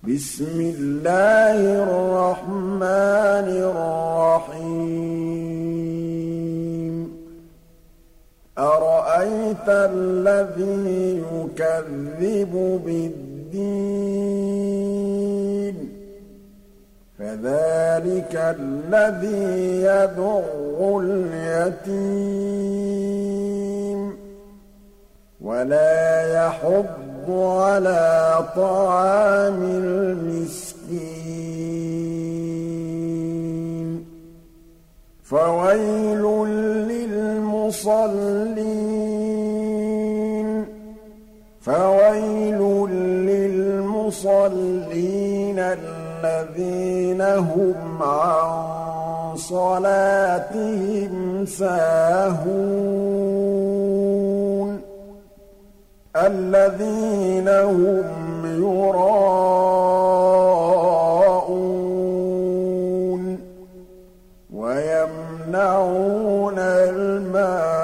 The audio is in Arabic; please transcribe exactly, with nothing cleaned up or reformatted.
بسم الله الرحمن الرحيم أرأيت الذي يكذب بالدين فذلك الذي يدع اليتيم ولا يحض على طعام المسكين فويل للمصلين فويل للمصلين الذين هم عن صلاتهم ساهون الذين هم يراءون ويمنعون الماء